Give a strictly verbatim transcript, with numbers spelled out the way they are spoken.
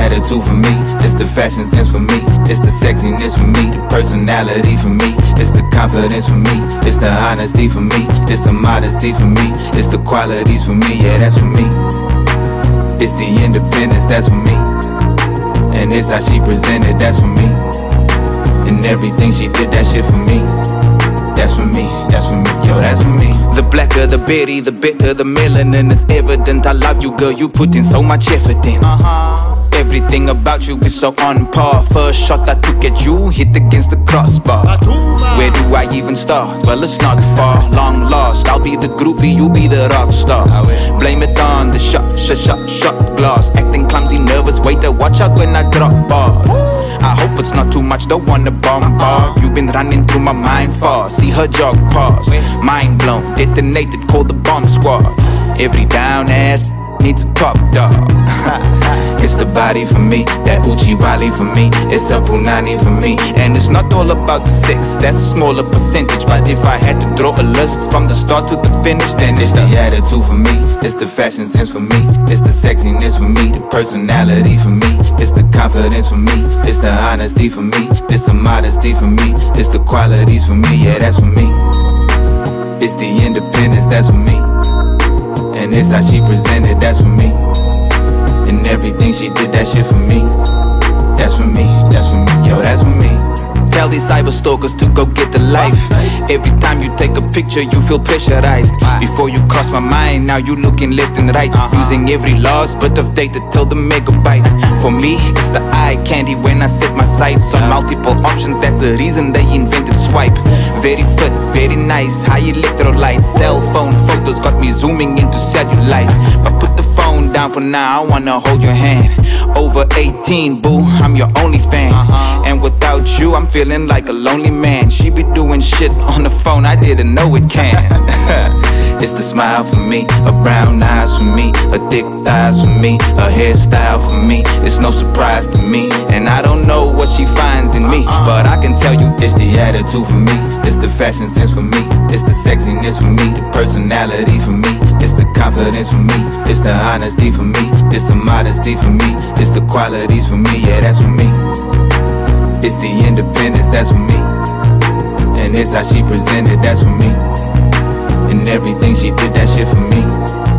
attitude for me, it's the fashion sense for me, it's the sexiness for me, the personality for me, it's the confidence for me, it's the honesty for me, it's the modesty for me, it's the qualities for me, yeah, that's for me. It's the independence, that's for me. And it's how she presented, that's for me. And everything she did, that shit for me. That's for me, that's for me, yo, that's for me. The blacker the berry, the better the melanin. It's evident I love you, girl, you put in so much effort in. Uh-huh. Everything about you is so on par. First shot I took at you, hit against the crossbar. Where do I even start? Well, it's not far. Long lost, I'll be the groupie, you be the rock star. Blame it on the shot, shot, shot, shot glass. Acting clumsy, nervous, waiter, watch out when I drop bars. I hope it's not too much, don't wanna bombard. You've been running through my mind fast. See her jog past, mind blown, detonated, call the bomb squad. Every down ass needs a top dog. It's the body for me, that Uchi Wally for me, it's a Punani for me. And it's not all about the sex, that's a smaller percentage. But if I had to draw a list from the start to the finish, then it's, it's the, the attitude for me, it's the fashion sense for me, it's the sexiness for me, the personality for me, it's the confidence for me, it's the honesty for me, it's the modesty for me, it's the qualities for me, yeah, that's for me. It's the independence, that's for me. And it's how she presented, that's for me. And everything she did, that shit for me. That's for me, that's for me, yo, that's for me. Tell these cyber stalkers to go get the life. Every time you take a picture, you feel pressurized. Before you cross my mind, now you looking left and right. Using every last bit of data till the megabyte. For me, it's the eye candy when I set my sights on multiple options. That's the reason they invented swipe. Very fit, very nice, high electrolyte. Cell phone photos got me zooming into satellite. But put the phone down for now, I wanna hold your hand. Over eighteen, boo, I'm your only fan. And without you, I'm feeling like a lonely man. She be doing shit on the phone, I didn't know it can. It's the smile for me, her brown eyes for me, her thick thighs for me, her hairstyle for me. It's no surprise to me, and I don't know what she finds in me, but I can tell you it's the attitude for me, it's the fashion sense for me, it's the sexiness for me, the personality for me, it's the confidence for me, it's the honesty for me, it's the modesty for me, it's the qualities for me, yeah, that's for me. It's the independence, that's for me. And it's how she presented, that's for me. And everything she did, that shit for me.